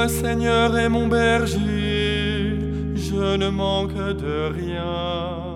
Seigneur est mon berger, je ne manque de rien.